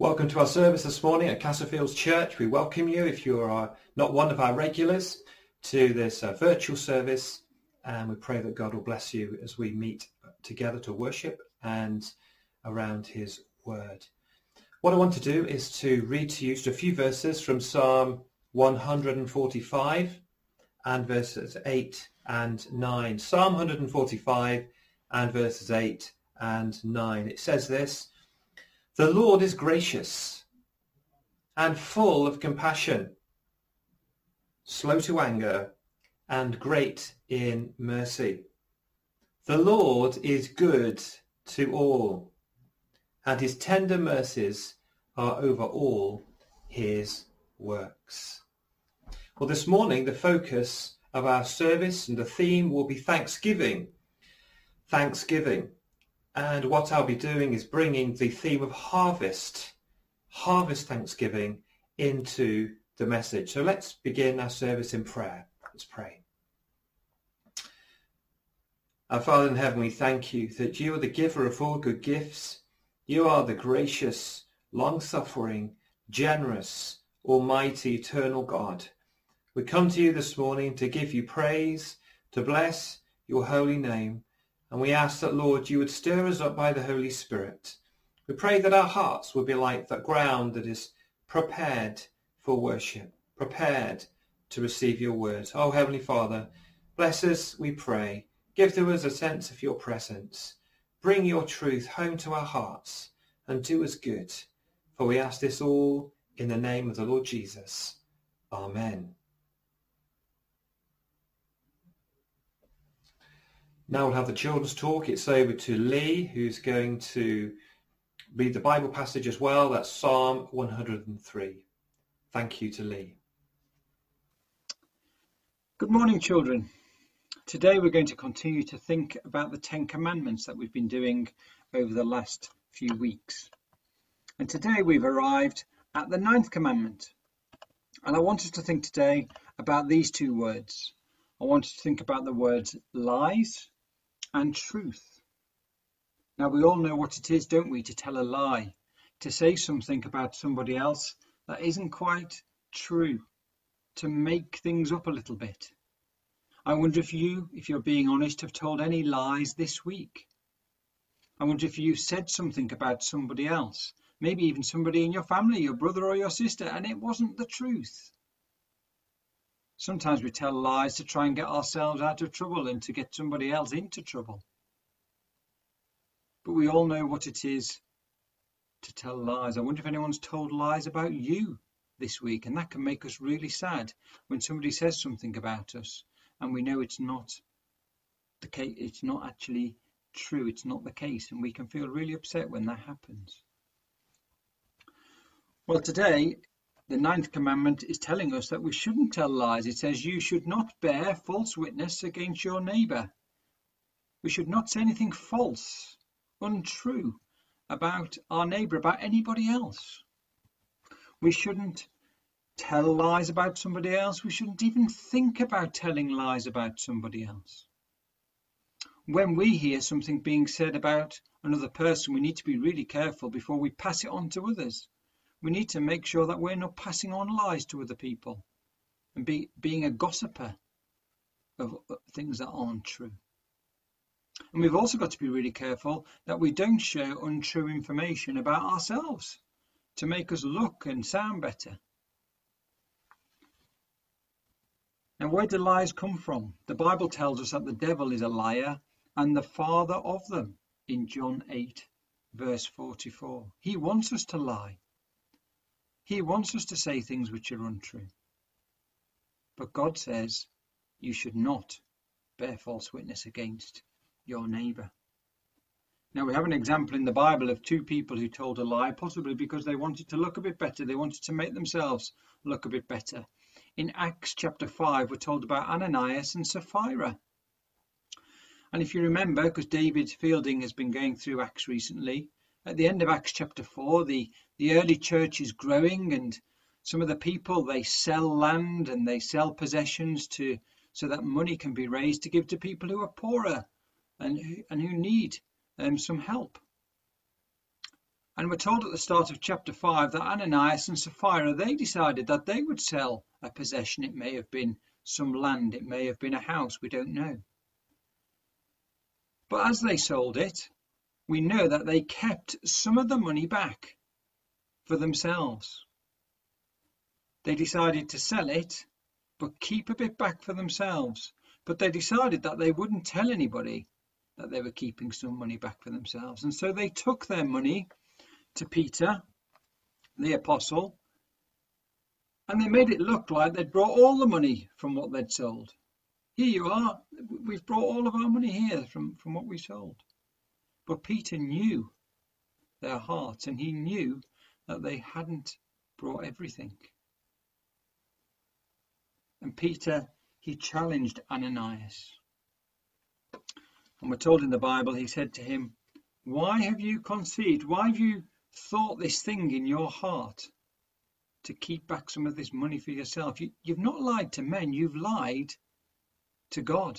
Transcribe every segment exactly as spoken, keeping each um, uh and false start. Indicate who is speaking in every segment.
Speaker 1: Welcome to our service this morning at Castlefields Church. We welcome you, if you are not one of our regulars, to this uh, virtual service, and we pray that God will bless you as we meet together to worship and around his word. What I want to do is to read to you just a few verses from Psalm one hundred forty-five and verses eight and nine. Psalm one hundred forty-five and verses eight and nine. It says this: "The Lord is gracious and full of compassion, slow to anger and great in mercy. The Lord is good to all, and his tender mercies are over all his works." Well, this morning the focus of our service and the theme will be Thanksgiving. Thanksgiving. And what I'll be doing is bringing the theme of harvest, harvest thanksgiving, into the message. So let's begin our service in prayer. Let's pray. Our Father in heaven, we thank you that you are the giver of all good gifts. You are the gracious, long-suffering, generous, almighty, eternal God. We come to you this morning to give you praise, to bless your holy name. And we ask that, Lord, you would stir us up by the Holy Spirit. We pray that our hearts would be like that ground that is prepared for worship, prepared to receive your word. Oh, Heavenly Father, bless us, we pray. Give to us a sense of your presence. Bring your truth home to our hearts and do us good. For we ask this all in the name of the Lord Jesus. Amen. Now we'll have the children's talk. It's over to Lee, who's going to read the Bible passage as well. That's Psalm one hundred three. Thank you to Lee.
Speaker 2: Good morning, children. Today we're going to continue to think about the Ten Commandments that we've been doing over the last few weeks. And today we've arrived at the ninth commandment. And I want us to think today about these two words. I want us to think about the words lies and truth. Now, we all know what it is, don't we, to tell a lie, to say something about somebody else that isn't quite true, to make things up a little bit. I wonder if you, if you're being honest, have told any lies this week. I wonder if you said something about somebody else, maybe even somebody in your family, your brother or your sister, and it wasn't the truth. Sometimes we tell lies to try and get ourselves out of trouble and to get somebody else into trouble. But we all know what it is to tell lies. I wonder if anyone's told lies about you this week, and that can make us really sad when somebody says something about us and we know it's not the case, it's not actually true, it's not the case, and we can feel really upset when that happens. Well, today the ninth commandment is telling us that we shouldn't tell lies. It says you should not bear false witness against your neighbour. We should not say anything false, untrue about our neighbour, about anybody else. We shouldn't tell lies about somebody else. We shouldn't even think about telling lies about somebody else. When we hear something being said about another person, we need to be really careful before we pass it on to others. We need to make sure that we're not passing on lies to other people and be, being a gossiper of things that aren't true. And we've also got to be really careful that we don't share untrue information about ourselves to make us look and sound better. Now, where do lies come from? The Bible tells us that the devil is a liar and the father of them in John eight, verse forty-four. He wants us to lie. He wants us to say things which are untrue. But God says you should not bear false witness against your neighbour. Now, we have an example in the Bible of two people who told a lie, possibly because they wanted to look a bit better. They wanted to make themselves look a bit better. In Acts chapter five, we're told about Ananias and Sapphira. And if you remember, because David Fielding has been going through Acts recently, at the end of Acts chapter four, the, the early church is growing, and some of the people, they sell land and they sell possessions to so that money can be raised to give to people who are poorer and, and who need um, some help. And we're told at the start of chapter five that Ananias and Sapphira, they decided that they would sell a possession. It may have been some land, it may have been a house, we don't know. But as they sold it, we know that they kept some of the money back for themselves. They decided to sell it, but keep a bit back for themselves. But they decided that they wouldn't tell anybody that they were keeping some money back for themselves. And so they took their money to Peter, the apostle, and they made it look like they'd brought all the money from what they'd sold. Here you are, we've brought all of our money here from, from what we sold. But Peter knew their hearts, and he knew that they hadn't brought everything. And Peter, he challenged Ananias. And we're told in the Bible, he said to him, "Why have you conceived? Why have you thought this thing in your heart to keep back some of this money for yourself? You, you've not lied to men, you've lied to God."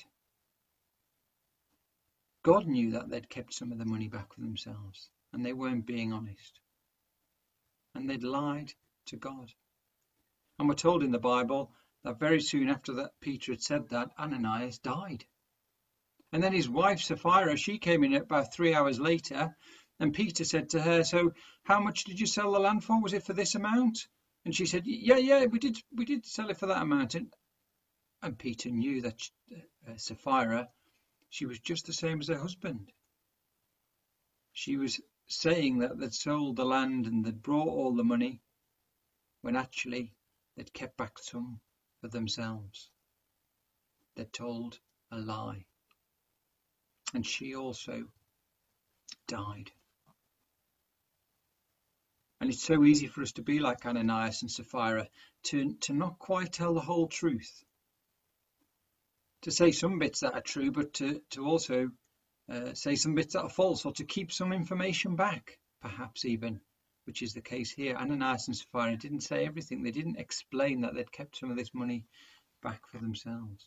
Speaker 2: God knew that they'd kept some of the money back for themselves, and they weren't being honest. And they'd lied to God. And we're told in the Bible that very soon after that Peter had said that, Ananias died. And then his wife Sapphira, she came in about three hours later, and Peter said to her, "So how much did you sell the land for? Was it for this amount?" And she said, "Yeah, yeah, we did we did sell it for that amount." And, and Peter knew that uh, Sapphira, she was just the same as her husband. She was saying that they'd sold the land and they'd brought all the money, when actually they'd kept back some for themselves. They'd told a lie. And she also died. And it's so easy for us to be like Ananias and Sapphira, to, to not quite tell the whole truth. To say some bits that are true, but to, to also uh, say some bits that are false, or to keep some information back, perhaps even, which is the case here. Ananias and Sapphira didn't say everything. They didn't explain that they'd kept some of this money back for themselves.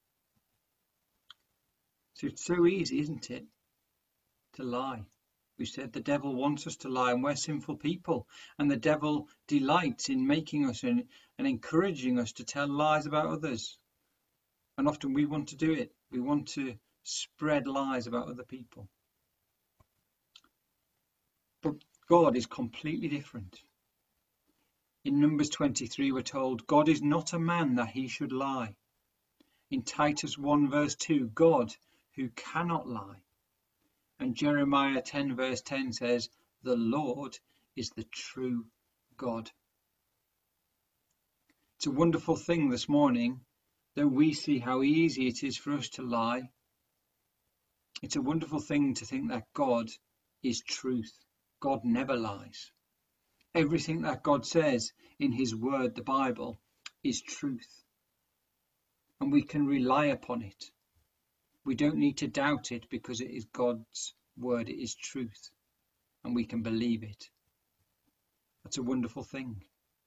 Speaker 2: So it's so easy, isn't it, to lie? We said the devil wants us to lie, and we're sinful people, and the devil delights in making us and, and encouraging us to tell lies about others. And often we want to do it. We want to spread lies about other people. But God is completely different. In Numbers twenty-three, we're told, God is not a man that he should lie. In Titus one verse two, God who cannot lie. And Jeremiah ten verse ten says, the Lord is the true God. It's a wonderful thing this morning that we see how easy it is for us to lie. It's a wonderful thing to think that God is truth. God never lies. Everything that God says in his word, the Bible, is truth. And we can rely upon it. We don't need to doubt it because it is God's word, it is truth. And we can believe it. That's a wonderful thing.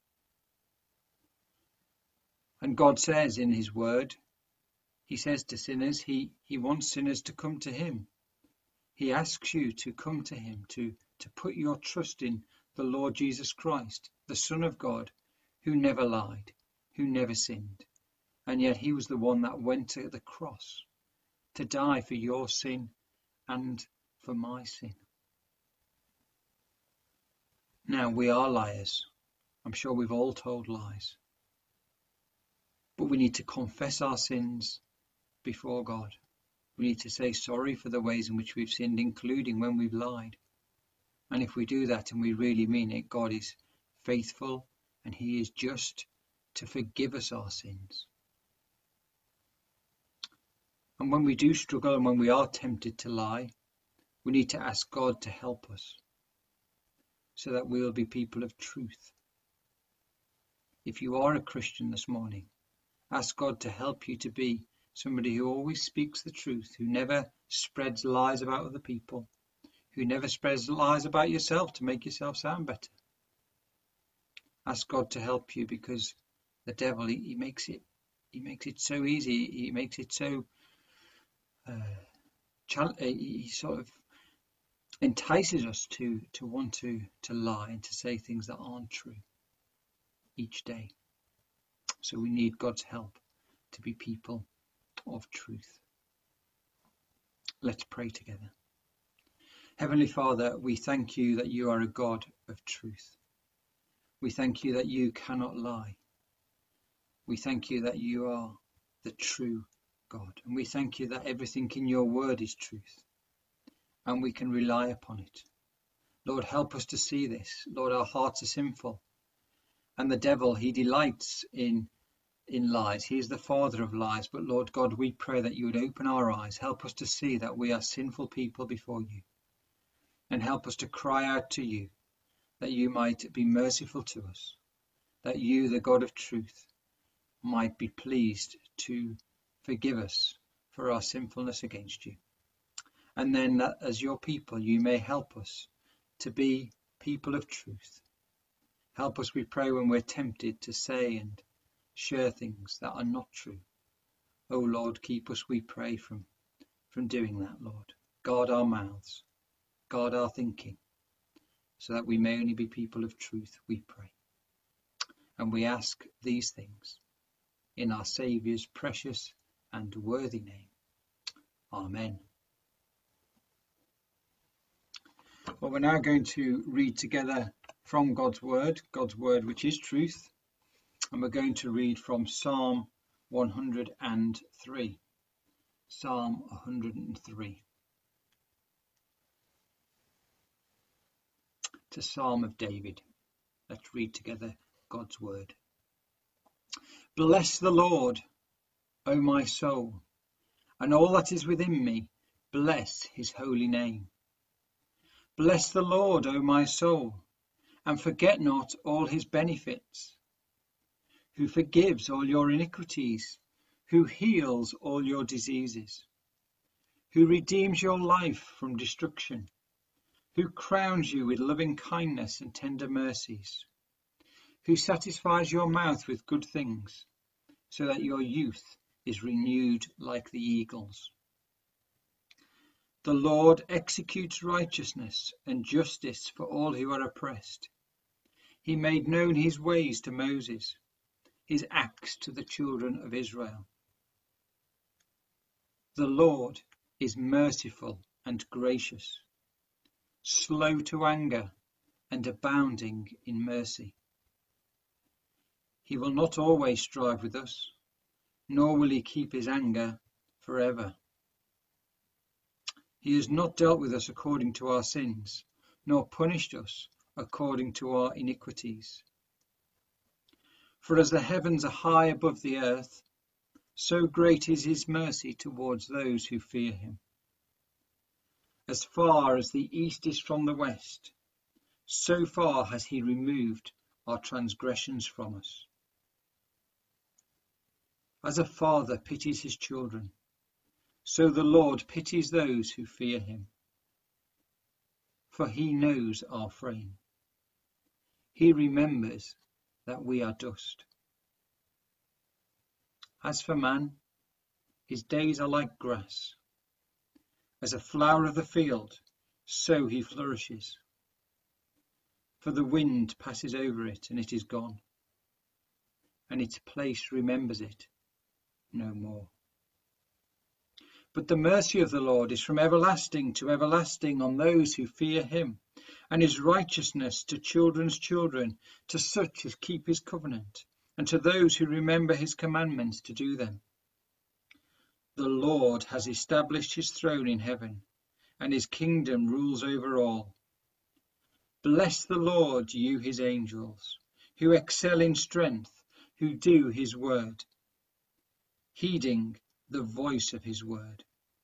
Speaker 2: And God says in his word, he says to sinners, he, he wants sinners to come to him. He asks you to come to him, to, to put your trust in the Lord Jesus Christ, the Son of God, who never lied, who never sinned. And yet he was the one that went to the cross to die for your sin and for my sin. Now, we are liars. I'm sure we've all told lies. But we need to confess our sins before God. We need to say sorry for the ways in which we've sinned, including when we've lied. And if we do that and we really mean it, God is faithful and he is just to forgive us our sins. And when we do struggle and when we are tempted to lie, we need to ask God to help us so that we will be people of truth. If you are a Christian this morning, ask God to help you to be somebody who always speaks the truth, who never spreads lies about other people, who never spreads lies about yourself to make yourself sound better. Ask God to help you, because the devil, he, he makes it he makes it so easy. He makes it so uh, he sort of entices us to, to want to, to lie and to say things that aren't true each day. So we need God's help to be people of truth. Let's pray together. Heavenly Father, we thank you that you are a God of truth. We thank you that you cannot lie. We thank you that you are the true God. And we thank you that everything in your word is truth. And we can rely upon it. Lord, help us to see this. Lord, our hearts are sinful. And the devil, he delights in, in lies. He is the father of lies. But Lord God, we pray that you would open our eyes. Help us to see that we are sinful people before you. And help us to cry out to you, that you might be merciful to us. That you, the God of truth, might be pleased to forgive us for our sinfulness against you. And then that as your people, you may help us to be people of truth. Help us, we pray, when we're tempted to say and share things that are not true. Oh Lord, keep us, we pray, from, from doing that, Lord. Guard our mouths, guard our thinking, so that we may only be people of truth, we pray. And we ask these things in our Saviour's precious and worthy name. Amen. Well, we're now going to read together from God's word, God's word which is truth, and we're going to read from Psalm one hundred and three. Psalm one hundred and three. It's a psalm of David. Let's read together God's word. Bless the Lord, O my soul, and all that is within me, bless his holy name. Bless the Lord, O my soul, and forget not all his benefits, who forgives all your iniquities, who heals all your diseases, who redeems your life from destruction, who crowns you with loving kindness and tender mercies, who satisfies your mouth with good things, so that your youth is renewed like the eagles. The Lord executes righteousness and justice for all who are oppressed. He made known his ways to Moses, his acts to the children of Israel. The Lord is merciful and gracious, slow to anger and abounding in mercy. He will not always strive with us, nor will he keep his anger forever. He has not dealt with us according to our sins, nor punished us according to our iniquities. For as the heavens are high above the earth, so great is his mercy towards those who fear him. As far as the east is from the west, so far has he removed our transgressions from us. As a father pities his children, so the Lord pities those who fear him. For he knows our frame. He remembers that we are dust. As for man, his days are like grass. As a flower of the field, so he flourishes. For the wind passes over it, and it is gone, and its place remembers it no more. But the mercy of the Lord is from everlasting to everlasting on those who fear him, and his righteousness to children's children, to such as keep his covenant, and to those who remember his commandments to do them. The Lord has established his throne in heaven, and his kingdom rules over all. Bless the Lord, you his angels, who excel in strength, who do his word, heeding the voice of his word.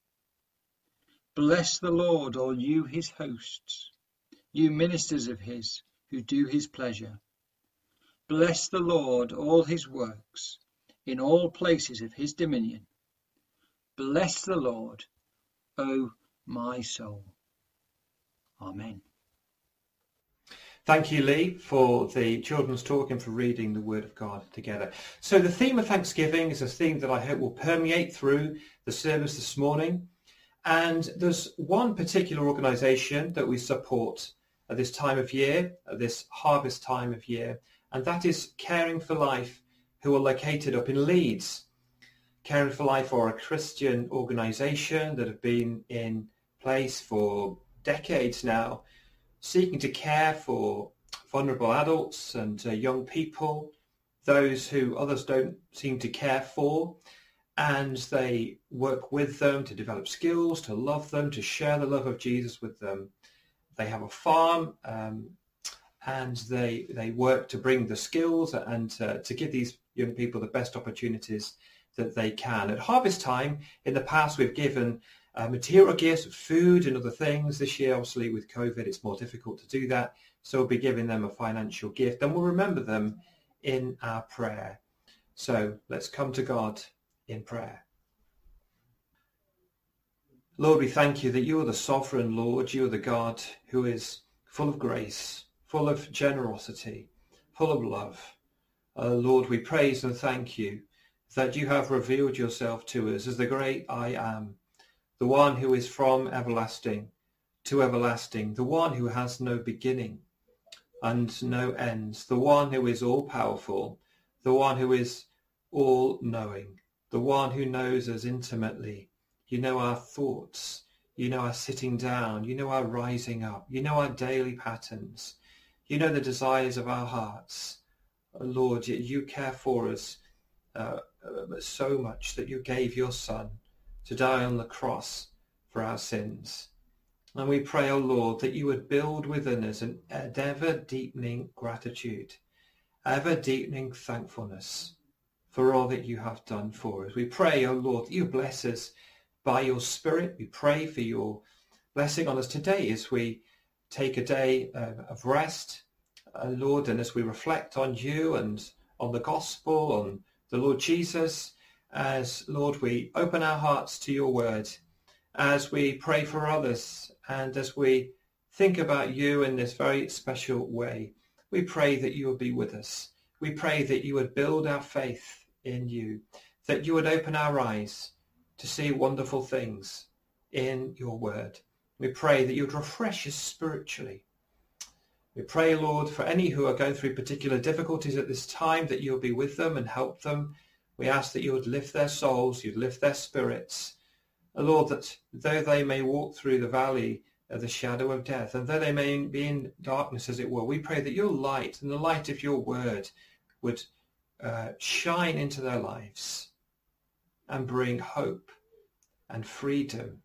Speaker 2: Bless the Lord, all you his hosts, you ministers of his, who do his pleasure. Bless the Lord, all his works, in all places of his dominion. Bless the Lord, O my soul. Amen.
Speaker 1: Thank you, Lee, for the children's talk and for reading the Word of God together. So the theme of Thanksgiving is a theme that I hope will permeate through the service this morning. And there's one particular organisation that we support at this time of year, at this harvest time of year, and that is Caring for Life, who are located up in Leeds. Caring for Life are a Christian organisation that have been in place for decades now, seeking to care for vulnerable adults and uh, young people, those who others don't seem to care for, and they work with them to develop skills, to love them, to share the love of Jesus with them. They have a farm, um, and they they work to bring the skills and uh, to give these young people the best opportunities that they can. At harvest time, in the past, we've given uh, material gifts, food and other things. This year, obviously, with COVID, it's more difficult to do that. So we'll be giving them a financial gift, and we'll remember them in our prayer. So let's come to God in prayer. Lord, we thank you that you are the sovereign Lord. You are the God who is full of grace, full of generosity, full of love. Uh, Lord, we praise and thank you that you have revealed yourself to us as the great I am, the one who is from everlasting to everlasting, the one who has no beginning and no ends, the one who is all-powerful, the one who is all-knowing, the one who knows us intimately. You know our thoughts, you know our sitting down, you know our rising up, you know our daily patterns, you know the desires of our hearts. Lord, you care for us uh, so much that you gave your Son to die on the cross for our sins. And we pray, O Lord, that you would build within us an ever-deepening gratitude, ever-deepening thankfulness for all that you have done for us. We pray, O Lord, that you bless us by your Spirit. We pray for your blessing on us today as we take a day uh, of rest, uh, Lord, and as we reflect on you and on the gospel, on the Lord Jesus, as, Lord, we open our hearts to your word, as we pray for others, and as we think about you in this very special way. We pray that you would be with us. We pray that you would build our faith in you, that you would open our eyes to see wonderful things in your word. We pray that you would refresh us spiritually. We pray, Lord, for any who are going through particular difficulties at this time, that you'll be with them and help them. We ask that you would lift their souls, you'd lift their spirits. Lord, that though they may walk through the valley of the shadow of death, and though they may be in darkness, as it were, we pray that your light and the light of your word would uh, shine into their lives and bring hope and freedom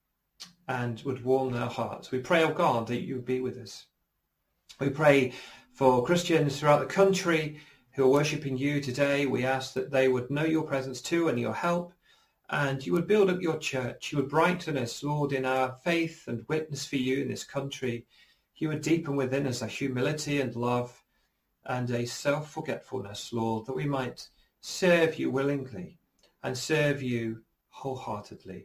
Speaker 1: and would warm their hearts. We pray, oh God, that you would be with us. We pray for Christians throughout the country who are worshipping you today. We ask that they would know your presence too and your help, and you would build up your church. You would brighten us, Lord, in our faith and witness for you in this country. You would deepen within us a humility and love and a self-forgetfulness, Lord, that we might serve you willingly and serve you wholeheartedly.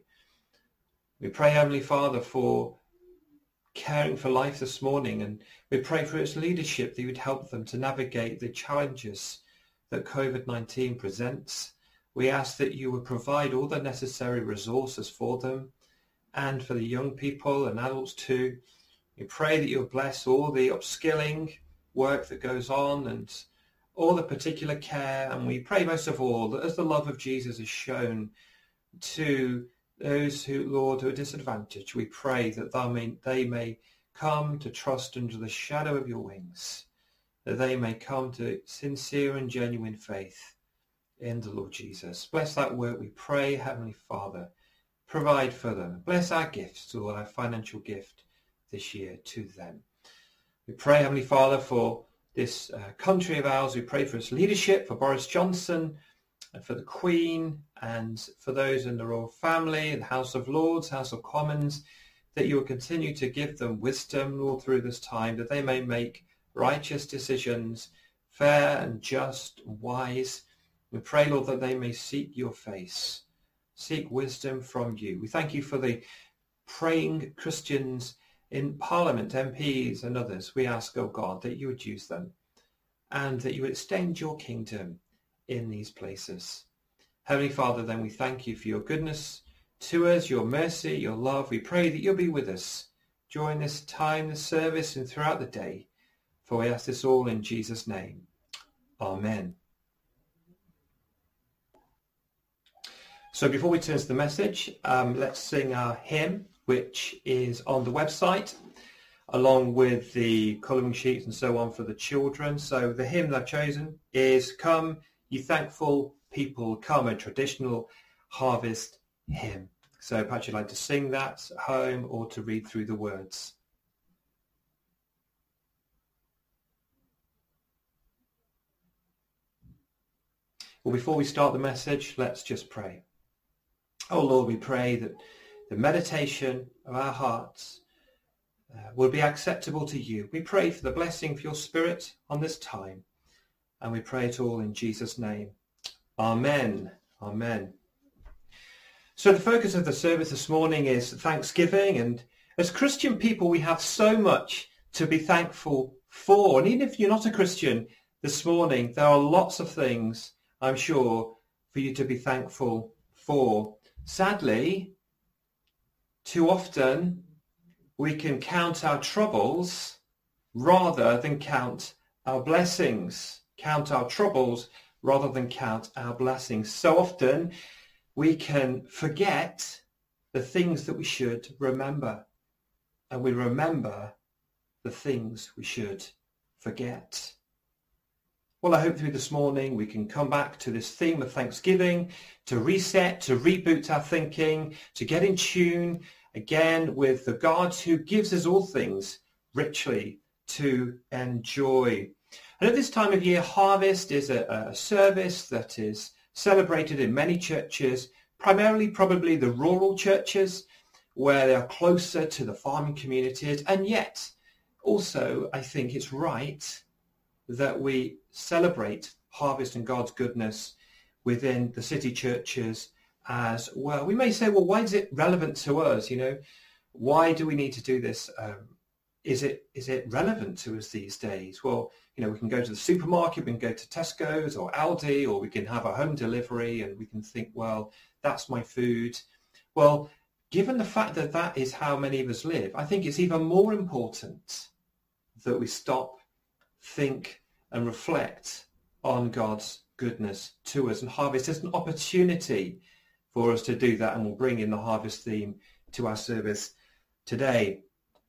Speaker 1: We pray, Heavenly Father, for Caring for Life this morning, and we pray for its leadership, that you would help them to navigate the challenges that COVID nineteen presents. We ask that you would provide all the necessary resources for them and for the young people and adults too. We pray that you would bless all the upskilling work that goes on and all the particular care. And we pray most of all that as the love of Jesus is shown to those who, Lord, who are disadvantaged, we pray that they may, they may come to trust under the shadow of your wings, that they may come to sincere and genuine faith in the Lord Jesus. Bless that work, we pray, Heavenly Father. Provide for them. Bless our gifts, Lord, our financial gift this year to them. We pray, Heavenly Father, for this uh, country of ours. We pray for its leadership, for Boris Johnson, and for the Queen, and for those in the royal family, the House of Lords, House of Commons, that you will continue to give them wisdom, Lord, through this time, that they may make righteous decisions, fair and just and wise. We pray, Lord, that they may seek your face, seek wisdom from you. We thank you for the praying Christians in Parliament, M Ps and others. We ask, oh God, that you would use them and that you would extend your kingdom in these places. Heavenly Father, then we thank you for your goodness to us, your mercy, your love. We pray that you'll be with us during this time, this service, and throughout the day. For we ask this all in Jesus' name. Amen. So before we turn to the message, um, let's sing our hymn, which is on the website, along with the colouring sheets and so on for the children. So the hymn that I've chosen is Come, Ye Thankful People, Come, a traditional harvest hymn. So perhaps you'd like to sing that at home or to read through the words. Well, before we start the message, let's just pray. Oh Lord, we pray that the meditation of our hearts uh, will be acceptable to you. We pray for the blessing of your Spirit on this time, and we pray it all in Jesus' name. Amen. Amen. So the focus of the service this morning is Thanksgiving, and as Christian people we have so much to be thankful for. And even if you're not a Christian this morning, there are lots of things, I'm sure, for you to be thankful for. Sadly, too often we can count our troubles rather than count our blessings. Count our troubles rather than count our blessings. So often we can forget the things that we should remember, and we remember the things we should forget. Well, I hope through this morning we can come back to this theme of Thanksgiving, to reset, to reboot our thinking, to get in tune again with the God who gives us all things richly to enjoy. And at this time of year, Harvest is a, a service that is celebrated in many churches, primarily probably the rural churches where they are closer to the farming communities. And yet, also, I think it's right that we celebrate harvest and God's goodness within the city churches as well. We may say, well, why is it relevant to us? You know, why do we need to do this? Um, is it is it relevant to us these days? Well, you know, we can go to the supermarket, we can go to Tesco's or Aldi, or we can have a home delivery and we can think, well, that's my food. Well, given the fact that that is how many of us live, I think it's even more important that we stop, think and reflect on God's goodness to us. And Harvest is an opportunity for us to do that, and we'll bring in the harvest theme to our service today.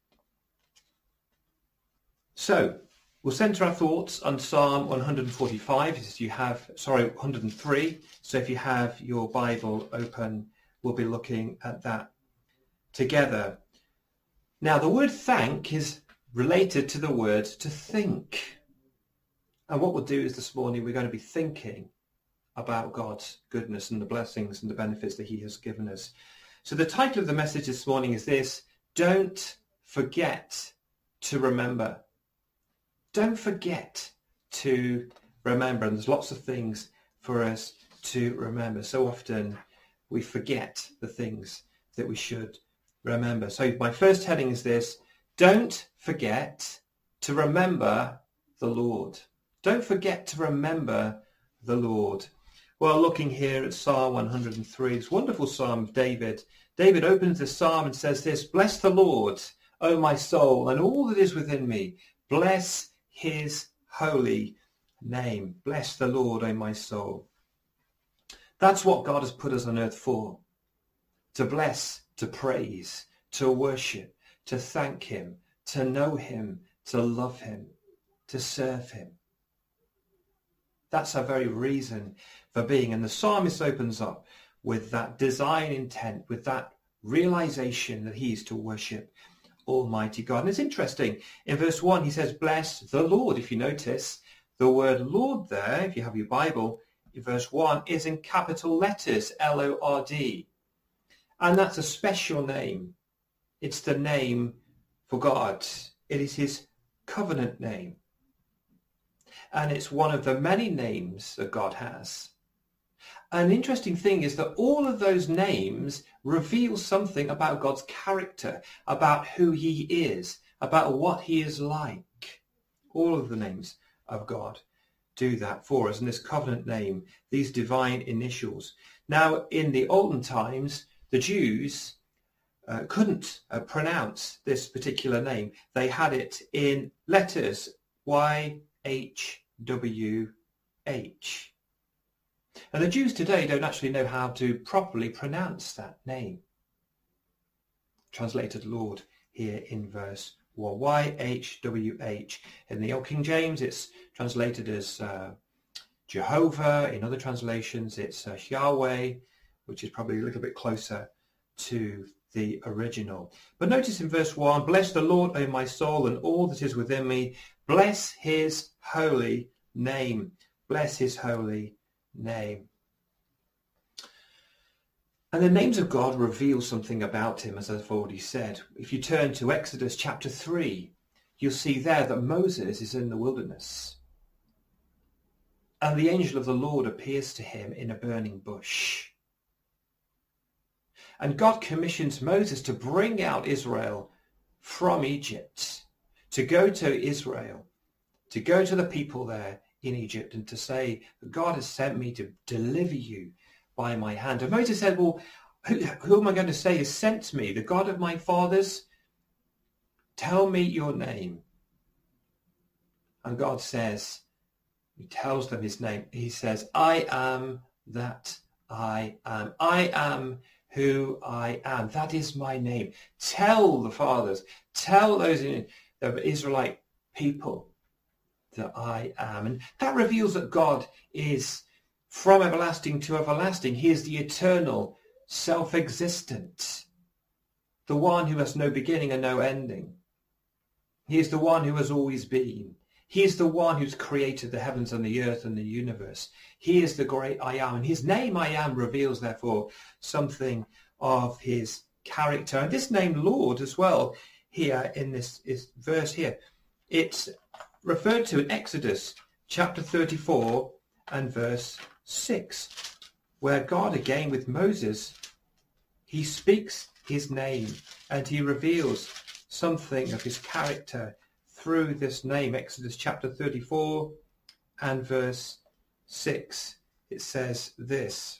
Speaker 1: So we'll centre our thoughts on Psalm one forty-five. If you have, sorry, one hundred three. So if you have your Bible open, we'll be looking at that together. Now, the word thank is related to the word to think. And what we'll do is this morning we're going to be thinking about God's goodness and the blessings and the benefits that he has given us. So the title of the message this morning is this: Don't forget to remember. Don't forget to remember. And there's lots of things for us to remember. So often we forget the things that we should remember. So my first heading is this: Don't forget to remember the Lord. Don't forget to remember the Lord. Well, looking here at Psalm one hundred three, this wonderful psalm of David. David opens the psalm and says this: Bless the Lord, O my soul, and all that is within me. Bless his holy name. Bless the Lord, O my soul. That's what God has put us on earth for. To bless, to praise, to worship, to thank him, to know him, to love him, to serve him. That's our very reason for being. And the psalmist opens up with that design intent, with that realization that he is to worship Almighty God. And it's interesting. In verse one, he says, bless the Lord. If you notice, the word Lord there, if you have your Bible, in verse one, is in capital letters, L O R D. And that's a special name. It's the name for God. It is his covenant name. And it's one of the many names that God has. An interesting thing is that all of those names reveal something about God's character, about who he is, about what he is like. All of the names of God do that for us. And this covenant name, these divine initials. Now, in the olden times, The Jews uh, couldn't uh, pronounce this particular name. They had it in letters, Y H W H. And the Jews today don't actually know how to properly pronounce that name. Translated Lord here in verse one, Y H W H. In the Old King James, it's translated as uh, Jehovah. In other translations, it's uh, Yahweh, which is probably a little bit closer to the original. But notice in verse one, bless the Lord, O my soul, and all that is within me. Bless his holy name. Bless his holy name. And the names of God reveal something about him, as I've already said. If you turn to Exodus chapter three, you'll see there that Moses is in the wilderness. And the angel of the Lord appears to him in a burning bush. And God commissions Moses to bring out Israel from Egypt, to go to Israel, to go to the people there in Egypt and to say, God has sent me to deliver you by my hand. And Moses said, well, who, who am I going to say has sent me? The God of my fathers? Tell me your name. And God says, he tells them his name. He says, I am that I am. I am who I am. That is my name. Tell the fathers, tell those in the Israelite people that I am. And that reveals that God is from everlasting to everlasting. He is the eternal, self-existent, the one who has no beginning and no ending. He is the one who has always been. He is the one who's created the heavens and the earth and the universe. He is the great I am. And his name I am reveals, therefore, something of his character. And this name Lord as well, here in this is verse here, it's referred to in Exodus chapter thirty-four and verse six, where God again with Moses, he speaks his name and he reveals something of his character through this name. Exodus chapter thirty-four and verse six, it says this.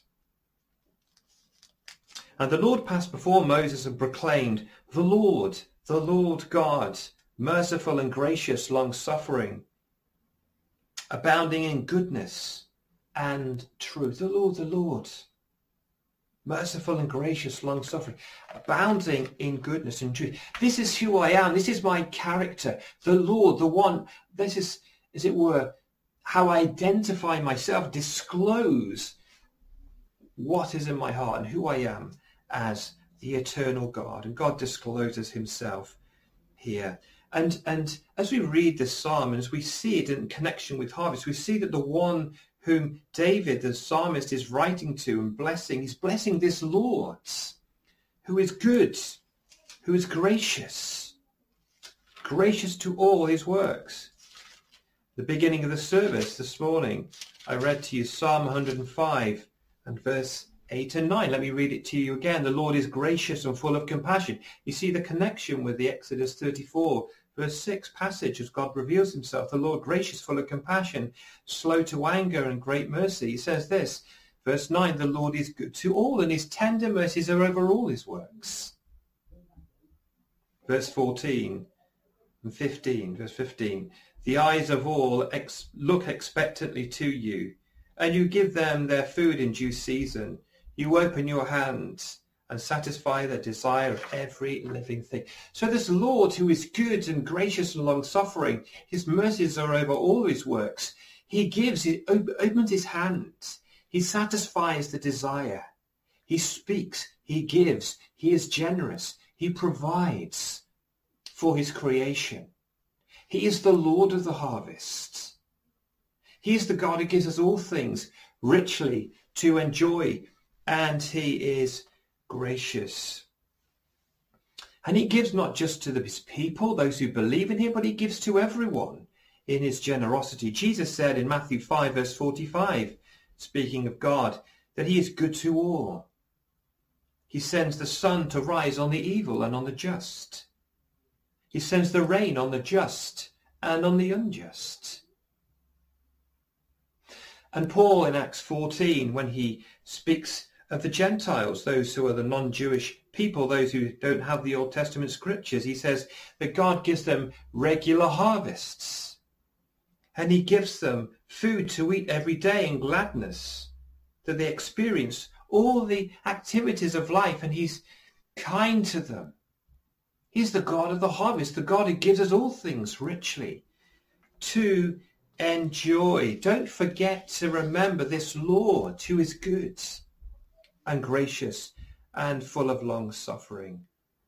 Speaker 1: And the Lord passed before Moses and proclaimed, the Lord, the Lord God, merciful and gracious, long-suffering, abounding in goodness and truth. The Lord, the Lord, merciful and gracious, long-suffering, abounding in goodness and truth. This is who I am. This is my character. The Lord, the one, this is, as it were, how I identify myself, disclose what is in my heart and who I am as the eternal God. And God discloses himself here. And, and as we read this psalm, and as we see it in connection with harvest, we see that the one whom David, the psalmist, is writing to and blessing, he's blessing this Lord, who is good, who is gracious, gracious to all his works. The beginning of the service this morning, I read to you Psalm one hundred five and verse eight and nine. Let me read it to you again. The Lord is gracious and full of compassion. You see the connection with the Exodus thirty-four verse six passage as God reveals himself. The Lord gracious, full of compassion, slow to anger and great mercy. He says this, verse nine, the Lord is good to all and his tender mercies are over all his works. Verse fourteen and fifteen, verse fifteen, the eyes of all ex- look expectantly to you, and you give them their food in due season. You open your hands and satisfy the desire of every living thing. So this Lord who is good and gracious and long-suffering, his mercies are over all his works. He gives, he op- opens his hands. He satisfies the desire. He speaks, he gives, he is generous. He provides for his creation. He is the Lord of the harvest. He is the God who gives us all things richly to enjoy, and he is gracious. And he gives not just to his people, those who believe in him, but he gives to everyone in his generosity. Jesus said in Matthew five, verse forty-five, speaking of God, that he is good to all. He sends the sun to rise on the evil and on the just. He sends the rain on the just and on the unjust. And Paul in Acts fourteen, when he speaks of the Gentiles, those who are the non-Jewish people, those who don't have the Old Testament scriptures. He says that God gives them regular harvests and he gives them food to eat every day in gladness, that they experience all the activities of life, and he's kind to them. He's the God of the harvest, the God who gives us all things richly to enjoy. Don't forget to remember this Lord who is good and gracious and full of long suffering.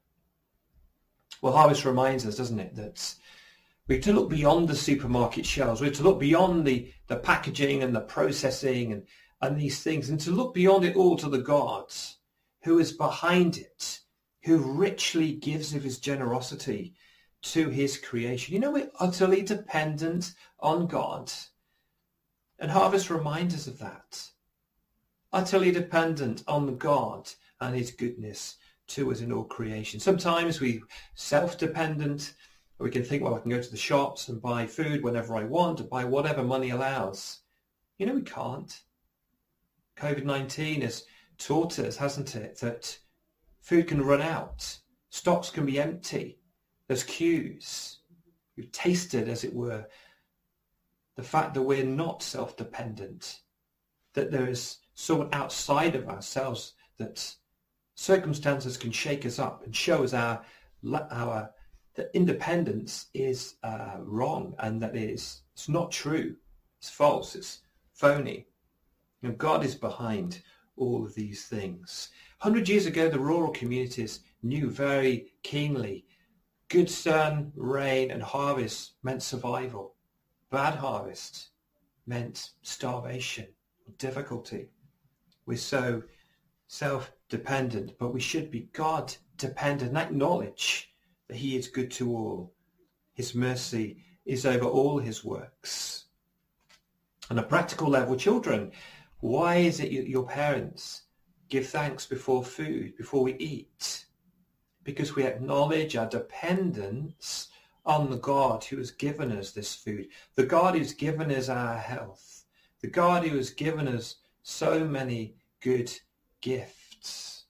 Speaker 1: Well, harvest reminds us, doesn't it, that we're to look beyond the supermarket shelves. We're to look beyond the, the packaging and the processing and, and these things, and to look beyond it all to the God who is behind it, who richly gives of his generosity to his creation. You know, we're utterly dependent on God. And harvest reminds us of that. Utterly dependent on God and his goodness to us in all creation. Sometimes we self-dependent. We can think, well, I can go to the shops and buy food whenever I want, or buy whatever money allows. You know, we can't. covid nineteen has taught us, hasn't it, that food can run out. Stocks can be empty. There's queues. We've tasted, as it were, the fact that we're not self-dependent, that there is someone outside of ourselves, that circumstances can shake us up and show us our, our that independence is uh, wrong, and that it is it's not true. It's false. It's phony. And God is behind all of these things. one hundred years ago, the rural communities knew very keenly good sun, rain, and harvest meant survival. Bad harvest meant starvation, difficulty. We're so self-dependent, but we should be God-dependent and acknowledge that he is good to all. His mercy is over all his works. On a practical level, children, why is it your parents give thanks before food, before we eat? Because we acknowledge our dependence on the God who has given us this food, the God who's given us our health, the God who has given us so many good gifts.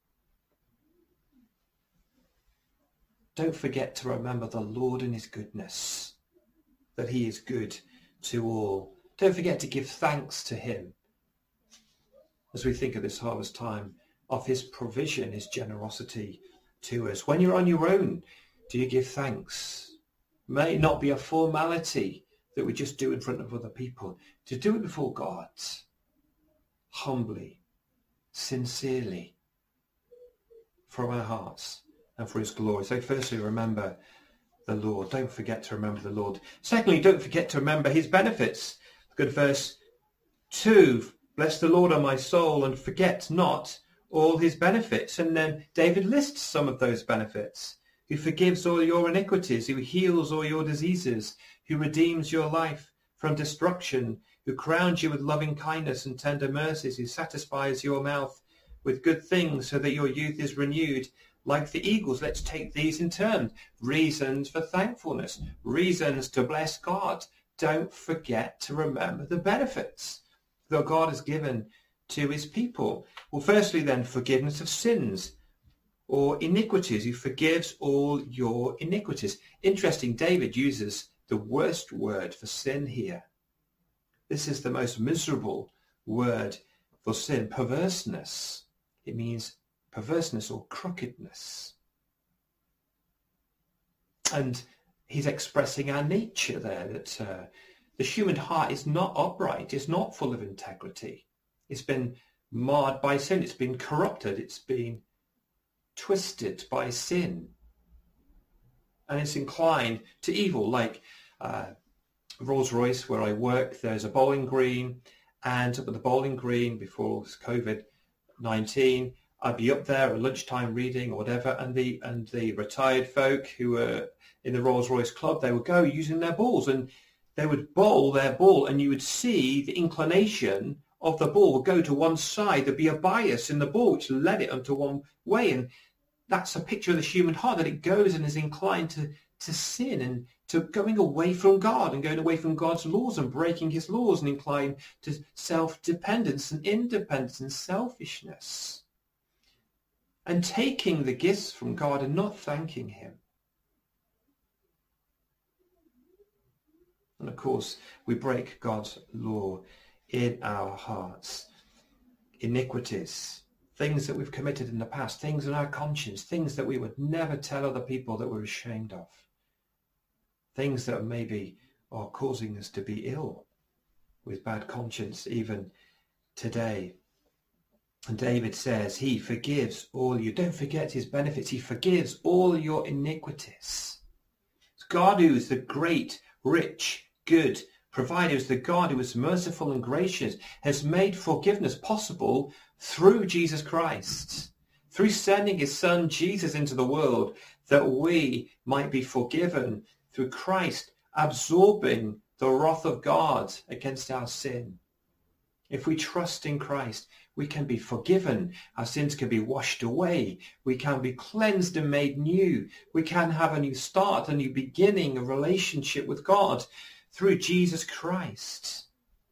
Speaker 1: Don't forget to remember the Lord and his goodness, that he is good to all. Don't forget to give thanks to him as we think of this harvest time, of his provision, his generosity to us. When you're on your own, do you give thanks? May it not be a formality that we just do in front of other people. To do it before God, humbly, sincerely, from our hearts and for his glory. So firstly, remember the Lord. Don't forget to remember the Lord. Secondly, don't forget to remember his benefits. Look at verse two. Bless the Lord, O my soul, and forget not all his benefits. And then David lists some of those benefits. Who forgives all your iniquities, who heals all your diseases, who redeems your life from destruction, who crowns you with loving kindness and tender mercies, who satisfies your mouth with good things so that your youth is renewed like the eagles. Let's take these in turn. Reasons for thankfulness, reasons to bless God. Don't forget to remember the benefits that God has given to his people. Well, firstly then, forgiveness of sins or iniquities. He forgives all your iniquities. Interesting, David uses the worst word for sin here. This is the most miserable word for sin, perverseness. It means perverseness or crookedness. And he's expressing our nature there, that uh, the human heart is not upright, it's not full of integrity. It's been marred by sin, it's been corrupted, it's been twisted by sin. And it's inclined to evil, like uh, Rolls-Royce, where I work, there's a bowling green, and up at the bowling green before covid nineteen, I'd be up there at lunchtime reading or whatever, and the and the retired folk who were in the Rolls-Royce club, they would go using their balls, and they would bowl their ball, and you would see the inclination of the ball would go to one side. There'd be a bias in the ball which led it onto one way, and that's a picture of the human heart, that it goes and is inclined to to sin and to going away from God and going away from God's laws and breaking his laws and inclined to self-dependence and independence and selfishness and taking the gifts from God and not thanking him. And of course, we break God's law in our hearts. Iniquities, things that we've committed in the past, things in our conscience, things that we would never tell other people that we're ashamed of, things that maybe are causing us to be ill with bad conscience even today. And David says he forgives all you. Don't forget his benefits. He forgives all your iniquities. It's God who is the great, rich, good provider, is the God who is merciful and gracious, has made forgiveness possible through Jesus Christ, through sending his son Jesus into the world that we might be forgiven through Christ absorbing the wrath of God against our sin. If we trust in Christ, we can be forgiven. Our sins can be washed away. We can be cleansed and made new. We can have a new start, a new beginning, a relationship with God through Jesus Christ.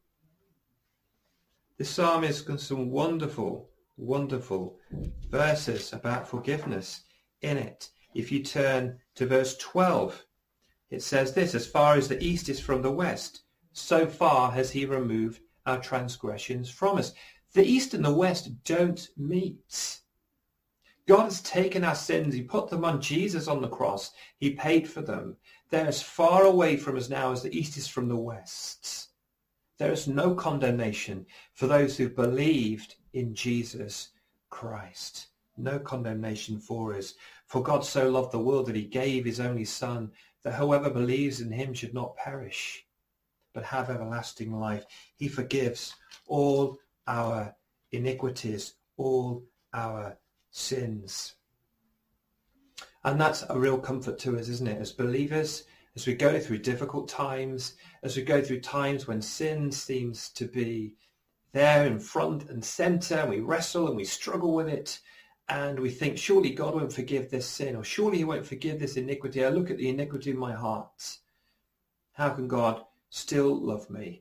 Speaker 1: The psalm has got some wonderful, wonderful verses about forgiveness in it. If you turn to verse twelve, it says this: as far as the east is from the west, so far has he removed our transgressions from us. The east and the west don't meet. God has taken our sins. He put them on Jesus on the cross. He paid for them. They're as far away from us now as the east is from the west. There is no condemnation for those who believed in Jesus Christ. No condemnation for us. For God so loved the world that he gave his only Son, that whoever believes in him should not perish, but have everlasting life. He forgives all our iniquities, all our sins. And that's a real comfort to us, isn't it? As believers, as we go through difficult times, as we go through times when sin seems to be there in front and center, and we wrestle and we struggle with it, and we think, surely God won't forgive this sin, or surely he won't forgive this iniquity. I look at the iniquity in my heart. How can God still love me?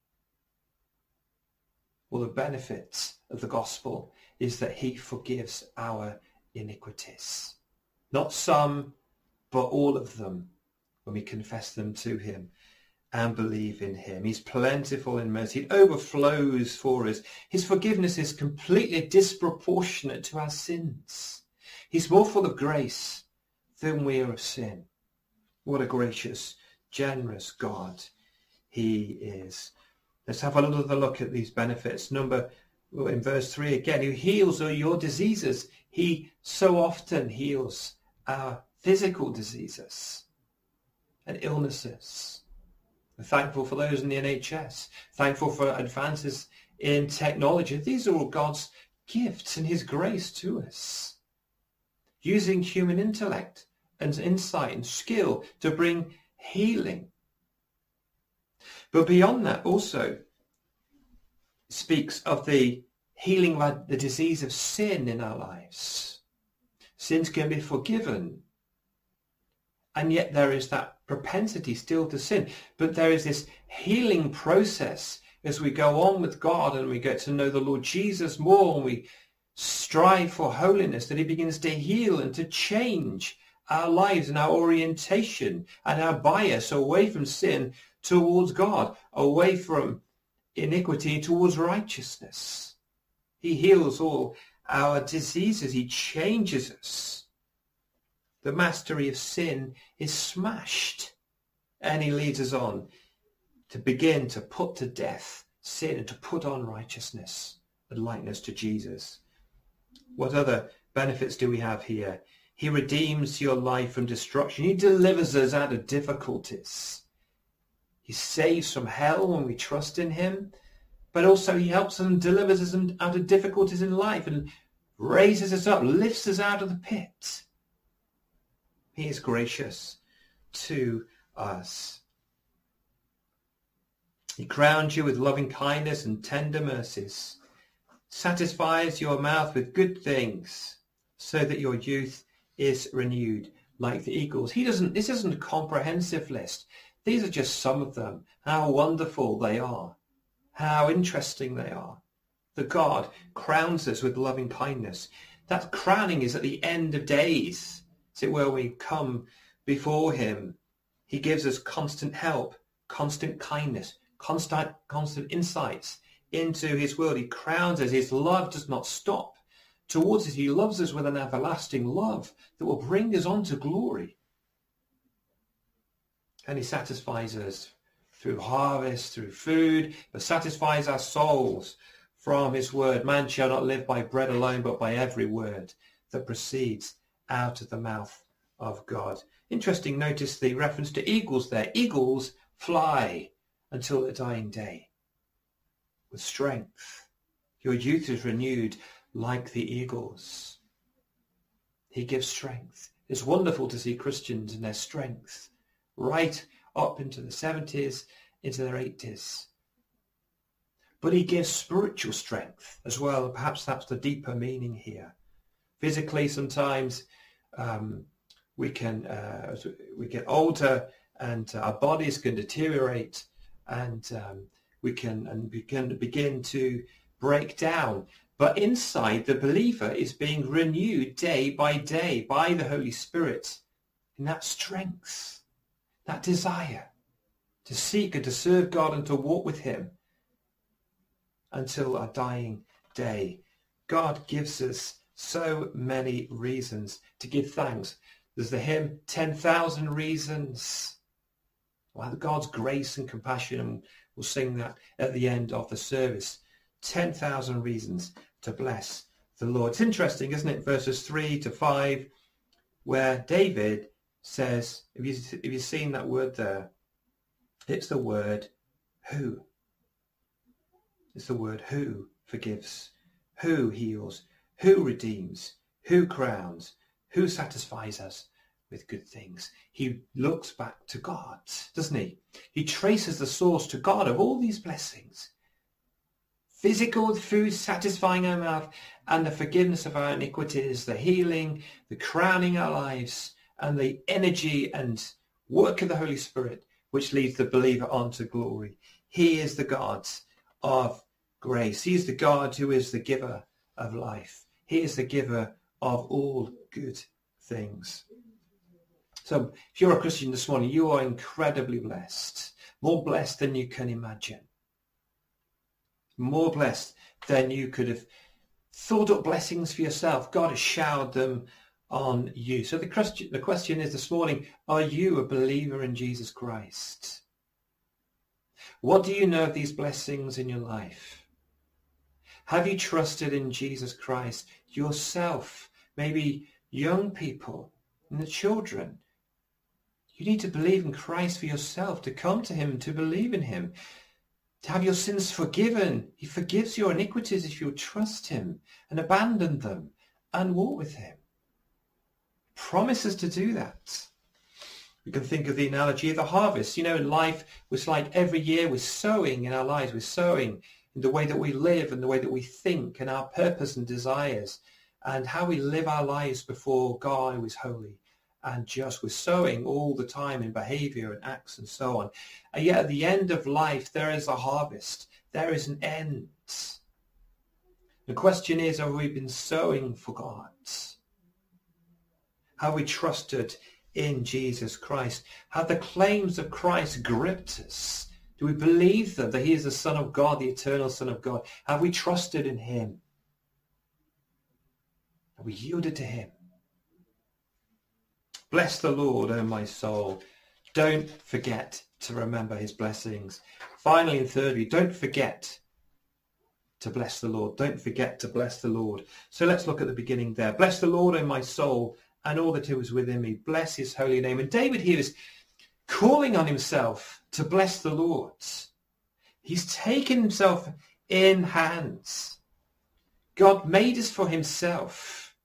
Speaker 1: Well, the benefit of the gospel is that he forgives our iniquities. Not some, but all of them, when we confess them to him and believe in him. He's plentiful in mercy. It overflows for us. His forgiveness is completely disproportionate to our sins. He's more full of grace than we are of sin. What a gracious, generous God he is. Let's have a little look at these benefits. Number, well, in verse three again, who heals all your diseases. He so often heals our physical diseases and illnesses. We're thankful for those in the N H S, thankful for advances in technology. These are all God's gifts and his grace to us, using human intellect and insight and skill to bring healing. But beyond that also speaks of the healing of the disease of sin in our lives. Sins can be forgiven, and yet there is that propensity still to sin. But there is this healing process as we go on with God and we get to know the Lord Jesus more and we strive for holiness, that he begins to heal and to change our lives and our orientation and our bias away from sin towards God, away from iniquity towards righteousness. He heals all our diseases. He changes us. The mastery of sin is smashed, and he leads us on to begin to put to death sin and to put on righteousness and likeness to Jesus. What other benefits do we have here? He redeems your life from destruction. He delivers us out of difficulties. He saves from hell when we trust in him, but also he helps us and delivers us out of difficulties in life and raises us up, lifts us out of the pit. He is gracious to us. He crowns you with loving kindness and tender mercies, satisfies your mouth with good things, so that your youth is renewed like the eagles. He doesn't, this isn't a comprehensive list. These are just some of them. How wonderful they are. How interesting they are. The God crowns us with loving kindness. That crowning is at the end of days. Is it where we come before him? He gives us constant help, constant kindness, constant, constant insights into his world. He crowns us. His love does not stop towards us. He loves us with an everlasting love that will bring us on to glory. And he satisfies us through harvest, through food, but satisfies our souls from his word. Man shall not live by bread alone, but by every word that proceeds out of the mouth of God. Interesting, notice the reference to eagles there. Eagles fly until the dying day with strength. Your youth is renewed like the eagles. He gives strength. It's wonderful to see Christians in their strength, right up into the seventies, into their eighties. But he gives spiritual strength as well. Perhaps that's the deeper meaning here. Physically, sometimes um, we can uh, we get older and our bodies can deteriorate, and um, we can and begin to begin to break down. But inside, the believer is being renewed day by day by the Holy Spirit in that strength, that desire to seek and to serve God and to walk with him until our dying day. God gives us so many reasons to give thanks. There's the hymn, ten thousand reasons. Well, God's grace and compassion, and we'll sing that at the end of the service. ten thousand reasons to bless the Lord. It's interesting, isn't it? Verses three to five, where David says, if, you, if you've seen that word there, it's the word who. It's the word who forgives, who heals, who redeems, who crowns, who satisfies us with good things. He looks back to God, doesn't he? He traces the source to God of all these blessings. Physical food satisfying our mouth, and the forgiveness of our iniquities, the healing, the crowning our lives, and the energy and work of the Holy Spirit, which leads the believer on to glory. He is the God of grace. He is the God who is the giver of life. He is the giver of all good things. So if you're a Christian this morning, you are incredibly blessed, more blessed than you can imagine. More blessed than you could have thought up blessings for yourself. God has showered them on you. So the question, the question is this morning, are you a believer in Jesus Christ? What do you know of these blessings in your life? Have you trusted in Jesus Christ yourself? Maybe young people and the children. You need to believe in Christ for yourself, to come to him, to believe in him, to have your sins forgiven. He forgives your iniquities if you trust him and abandon them and walk with him. Promises to do that. We can think of the analogy of the harvest. You know, in life, it's like every year we're sowing in our lives. We're sowing in the way that we live and the way that we think and our purpose and desires and how we live our lives before God who is holy and just. We're sowing all the time in behavior and acts and so on. And yet at the end of life, there is a harvest. There is an end. The question is, have we been sowing for God? Have we trusted in Jesus Christ? Have the claims of Christ gripped us? Do we believe them, that he is the Son of God, the eternal Son of God? Have we trusted in him? Have we yielded to him? Bless the Lord, O my soul. Don't forget to remember his blessings. Finally and thirdly, don't forget to bless the Lord. Don't forget to bless the Lord. So let's look at the beginning there. Bless the Lord, O my soul, and all that is within me. Bless his holy name. And David here is calling on himself to bless the Lord. He's taken himself in hands. God made us for himself.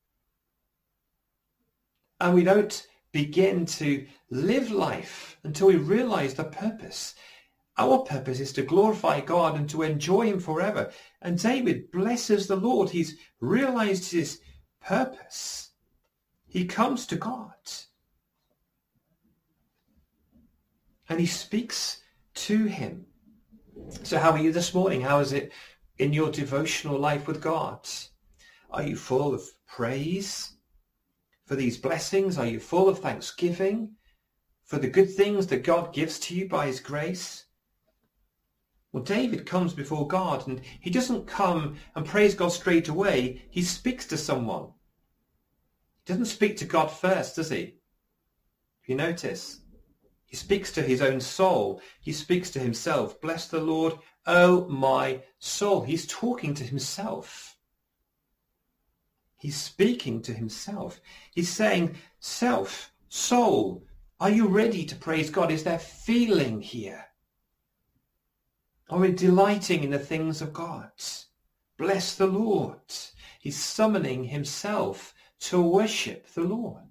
Speaker 1: And we don't begin to live life until we realize the purpose. Our purpose is to glorify God and to enjoy him forever. And David blesses the Lord. He's realized his purpose. He comes to God. And he speaks to him. So how are you this morning? How is it in your devotional life with God? Are you full of praise for these blessings? Are you full of thanksgiving for the good things that God gives to you by his grace? Well, David comes before God, and he doesn't come and praise God straight away. He speaks to someone. He doesn't speak to God first, does he? If you notice, he speaks to his own soul. He speaks to himself. Bless the Lord, O my soul. He's talking to himself. He's speaking to himself. He's saying, self, soul, are you ready to praise God? Is there feeling here? Are we delighting in the things of God? Bless the Lord. He's summoning himself to worship the Lord.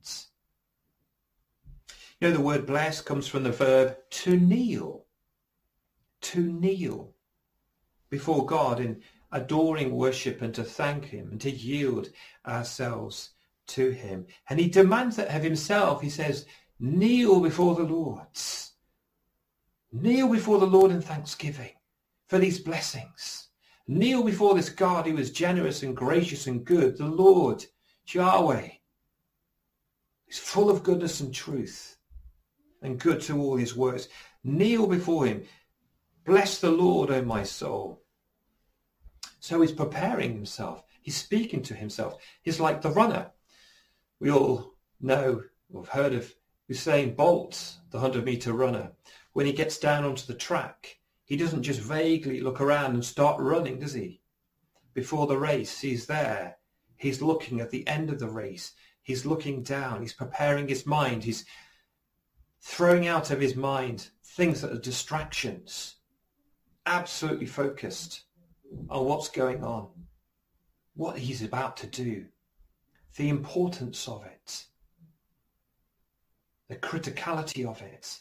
Speaker 1: You know, the word bless comes from the verb to kneel. To kneel before God in adoring worship and to thank him and to yield ourselves to him. And he demands that of himself. He says, kneel before the Lord. Kneel before the Lord in thanksgiving for these blessings. Kneel before this God who is generous and gracious and good, the Lord, Yahweh. He's full of goodness and truth and good to all his works. Kneel before him. Bless the Lord, O my soul. So he's preparing himself. He's speaking to himself. He's like the runner. We all know or have heard of Usain Bolt, the hundred-meter runner. When he gets down onto the track, he doesn't just vaguely look around and start running, does he? Before the race, he's there. He's looking at the end of the race. He's looking down. He's preparing his mind. He's throwing out of his mind things that are distractions. Absolutely focused on what's going on, what he's about to do, the importance of it, the criticality of it.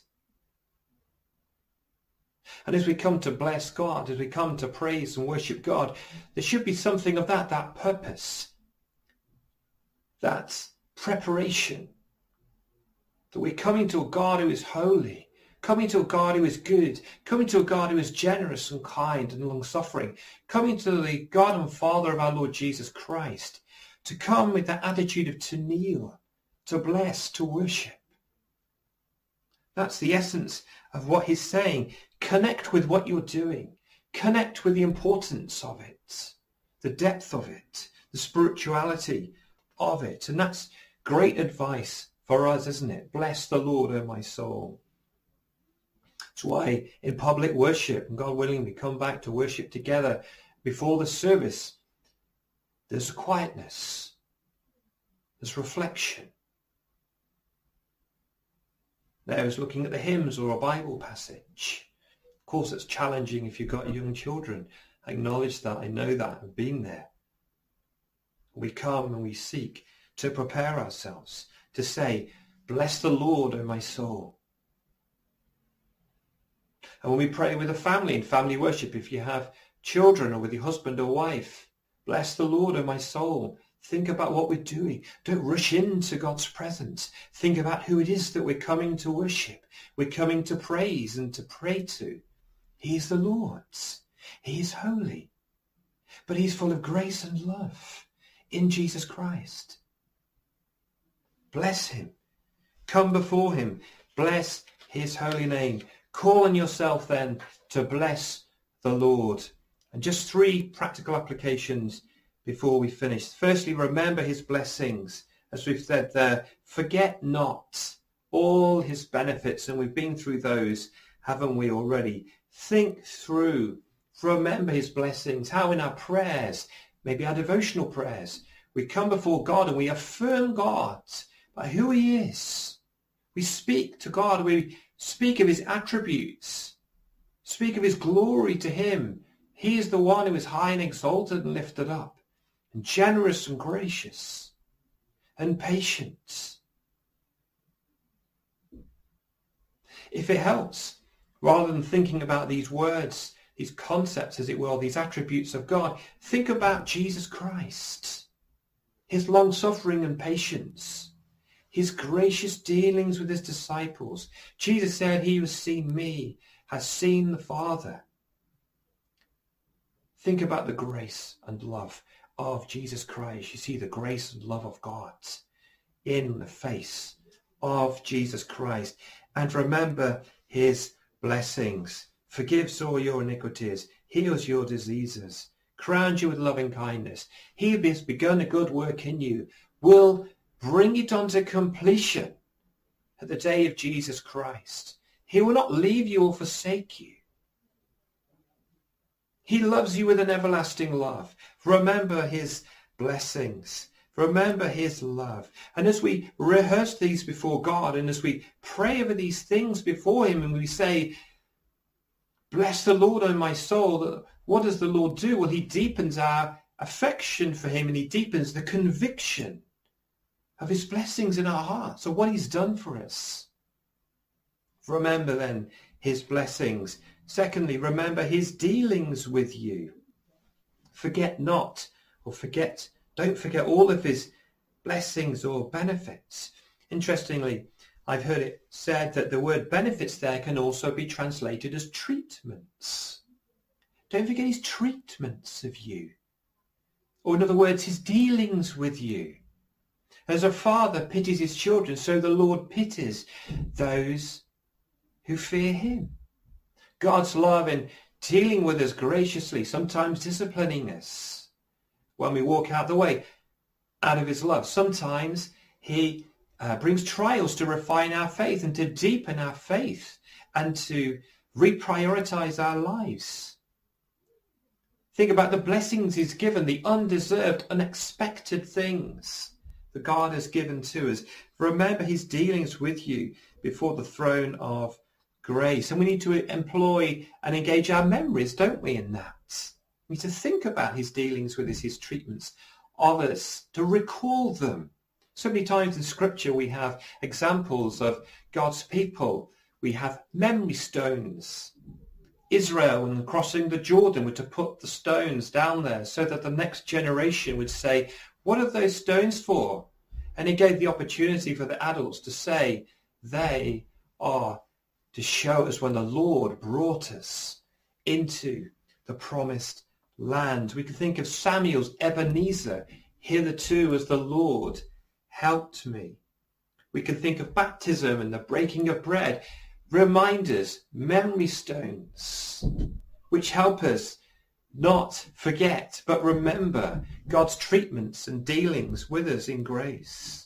Speaker 1: And as we come to bless God, as we come to praise and worship God, there should be something of that, that purpose, that preparation, that we're coming to a God who is holy, coming to a God who is good, coming to a God who is generous and kind and long-suffering, coming to the God and Father of our Lord Jesus Christ, to come with that attitude of to kneel, to bless, to worship. That's the essence of what he's saying. Connect with what you're doing. Connect with the importance of it, the depth of it, the spirituality of it. And that's great advice for us, isn't it? Bless the Lord, O my soul. That's why in public worship, and God willing, we come back to worship together before the service, there's quietness, there's reflection. There's looking at the hymns or a Bible passage. Of course, it's challenging if you've got young children. I acknowledge that. I know that. I've been there. We come and we seek to prepare ourselves to say, bless the Lord, O my soul. And when we pray with a family in family worship, if you have children or with your husband or wife, bless the Lord, O my soul. Think about what we're doing. Don't rush into God's presence. Think about who it is that we're coming to worship. We're coming to praise and to pray to. He is the Lord's. He is holy. But he's full of grace and love in Jesus Christ. Bless him. Come before him. Bless his holy name. Call on yourself then to bless the Lord. And just three practical applications before we finish. Firstly, remember his blessings. As we've said there, forget not all his benefits. And we've been through those, haven't we already? Think through, remember his blessings. How in our prayers, maybe our devotional prayers, we come before God and we affirm God by who he is. We speak to God. We speak of his attributes. Speak of his glory to him. He is the one who is high and exalted and lifted up, and generous and gracious, and patient. If it helps, rather than thinking about these words, these concepts, as it were, these attributes of God, think about Jesus Christ, his long-suffering and patience, his gracious dealings with his disciples. Jesus said, he who has seen me has seen the Father. Think about the grace and love of Jesus Christ. You see the grace and love of God in the face of Jesus Christ. And remember his blessings. Forgives all your iniquities, heals your diseases, crowns you with loving kindness. He who has begun a good work in you will bring it on to completion at the day of Jesus Christ. He will not leave you or forsake you. He loves you with an everlasting love. Remember his blessings. Remember his love. And as we rehearse these before God, and as we pray over these things before him, and we say, bless the Lord, O my soul, what does the Lord do? Well, he deepens our affection for him, and he deepens the conviction of his blessings in our hearts, of what he's done for us. Remember then his blessings. Secondly, remember his dealings with you. Forget not, or forget, don't forget all of his blessings or benefits. Interestingly, I've heard it said that the word benefits there can also be translated as treatments. Don't forget his treatments of you. Or in other words, his dealings with you. As a father pities his children, so the Lord pities those who fear him. God's love in dealing with us graciously, sometimes disciplining us when we walk out the way out of his love. Sometimes he uh, brings trials to refine our faith and to deepen our faith and to reprioritize our lives. Think about the blessings he's given, the undeserved, unexpected things that God has given to us. Remember his dealings with you before the throne of grace. And we need to employ and engage our memories, don't we, in that? We need to think about his dealings with us, his treatments of us, to recall them. So many times in Scripture we have examples of God's people. We have memory stones. Israel, when crossing the Jordan, were to put the stones down there so that the next generation would say, what are those stones for? And he gave the opportunity for the adults to say, they are to show us when the Lord brought us into the promised land. We can think of Samuel's Ebenezer, hitherto as the Lord helped me. We can think of baptism and the breaking of bread, reminders, memory stones, which help us not forget, but remember God's treatments and dealings with us in grace.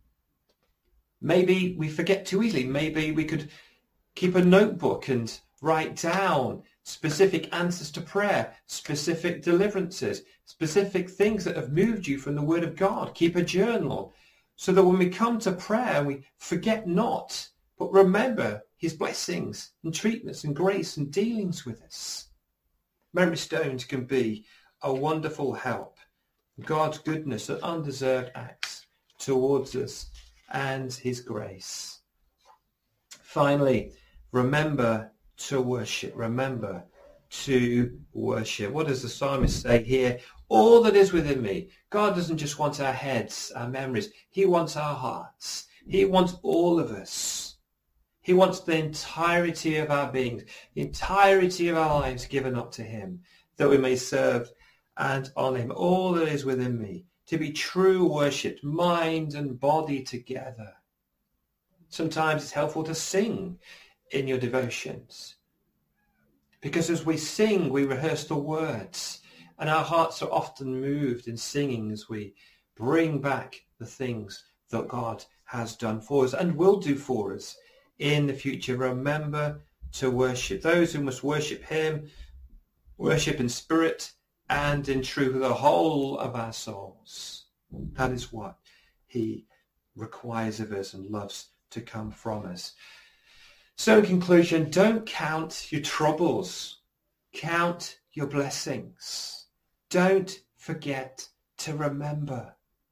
Speaker 1: Maybe we forget too easily. Maybe we could keep a notebook and write down specific answers to prayer, specific deliverances, specific things that have moved you from the Word of God. Keep a journal so that when we come to prayer, we forget not, but remember his blessings and treatments and grace and dealings with us. Memory stones can be a wonderful help. God's goodness and undeserved acts towards us and his grace. Finally, remember to worship. Remember to worship. What does the psalmist say here? All that is within me. God doesn't just want our heads, our memories. He wants our hearts. He wants all of us. He wants the entirety of our beings, the entirety of our lives given up to him, that we may serve and honour him. All that is within me, to be true worshipped, mind and body together. Sometimes it's helpful to sing in your devotions, because as we sing, we rehearse the words, and our hearts are often moved in singing as we bring back the things that God has done for us and will do for us in the future. Remember to worship. Those who must worship him, worship in spirit and in truth with the whole of our souls. That is what he requires of us and loves to come from us. So in conclusion, don't count your troubles. Count your blessings. Don't forget to remember.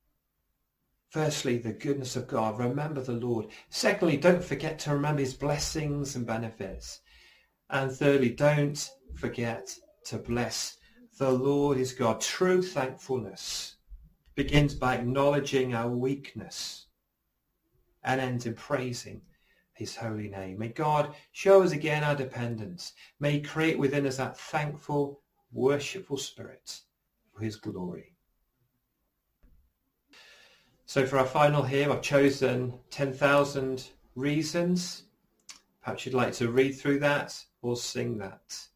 Speaker 1: Firstly, the goodness of God. Remember the Lord. Secondly, don't forget to remember his blessings and benefits. And thirdly, don't forget to bless the Lord is God. True thankfulness begins by acknowledging our weakness and ends in praising his holy name. May God show us again our dependence. May he create within us that thankful, worshipful spirit for his glory. So for our final hymn, I've chosen ten thousand Reasons. Perhaps you'd like to read through that or sing that.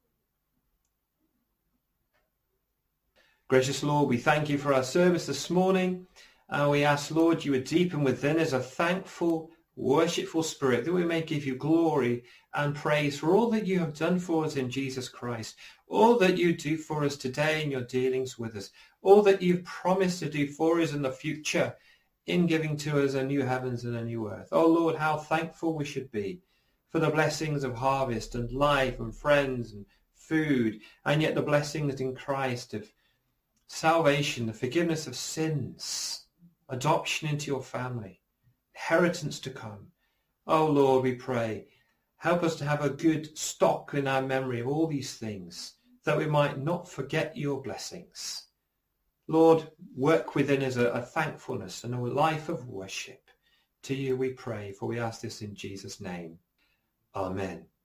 Speaker 1: Gracious Lord, we thank you for our service this morning. And we ask, Lord, you would deepen within us a thankful, worshipful spirit, that we may give you glory and praise for all that you have done for us in Jesus Christ, all that you do for us today in your dealings with us, all that you've promised to do for us in the future in giving to us a new heavens and a new earth. Oh Lord, how thankful we should be for the blessings of harvest and life and friends and food, and yet the blessings in Christ of salvation, the forgiveness of sins, adoption into your family, inheritance to come. Oh Lord, we pray, help us to have a good stock in our memory of all these things, that we might not forget your blessings. Lord, work within us a, a thankfulness and a life of worship. To you we pray, for we ask this in Jesus' name. Amen.